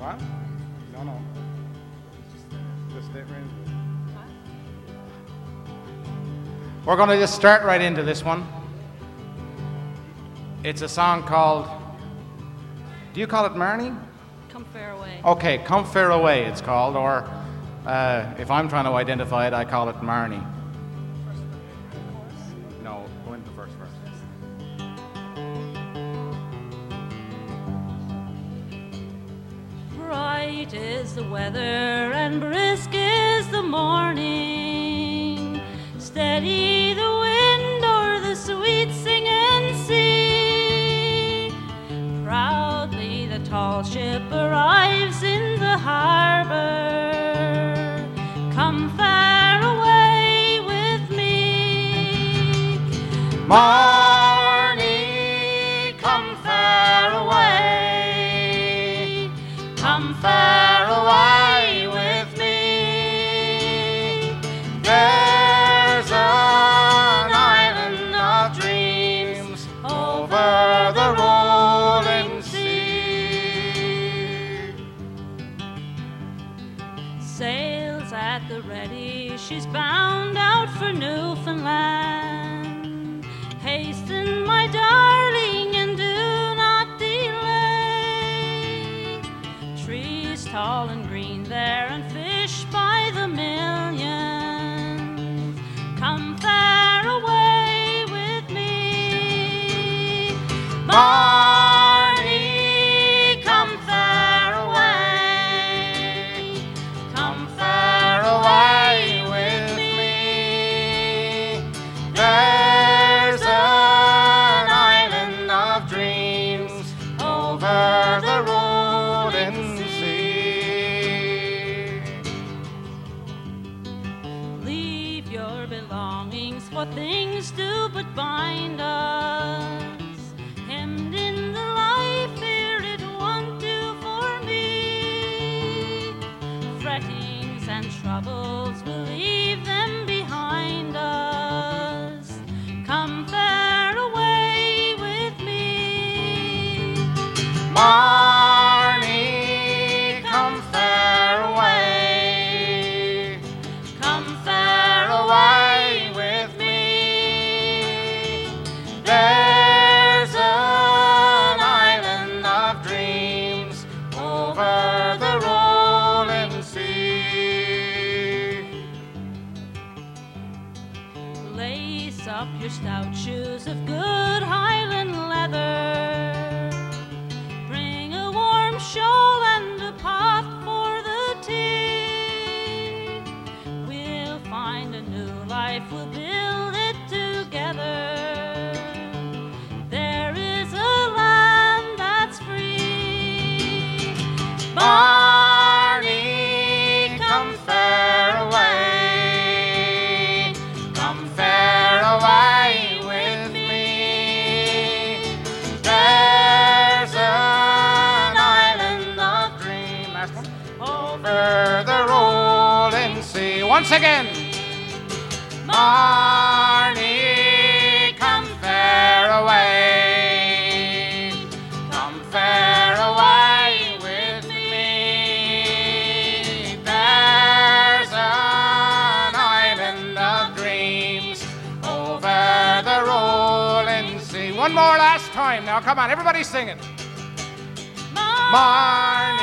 What? No. The state range. We're going to just start right into this one. It's a song called, do you call it Marnie? Come Fair Away. Okay, Come Fair Away it's called, or if I'm trying to identify it, I call it Marnie. No, go into the first verse. Bright is the weather and brisk is the morning, steady the wind o'er the sweet singing sea. Proudly the tall ship arrives in the harbor. Come fare away with me. Marnie, come fare away. Come fare away with me. There's an island of dreams over the rolling sea. Sails at the ready, she's bound out for Newfoundland. Hasten, my darling, and do not delay. Trees tall and green there, and fish by the millions. Come fare away with me. Marnie, come fare away. Come fare away with me. There's an island of dreams over the rolling sea. Leave your belongings, for things do but bind us. Hemmed in the life here, it won't do for me. Frettings and troubles, we'll leave them behind us. Come fare away with me. Marnie, come fare away. Come fare away with me. There's an island of dreams over the rolling sea. Lace up your stout shoes of good Highland leather. Bring a warm shawl and a pot for the tea. We'll find a new life, we'll build it together. There is a land that's free. Marnie, come fare away. Come fare away with me. There's an island of dreams. Last one. Over the rolling sea. Once again. Marnie, come fare away. Come fare away with me. There's an island of dreams over the rolling sea. One more last time now. Come on, everybody sing it. Marnie.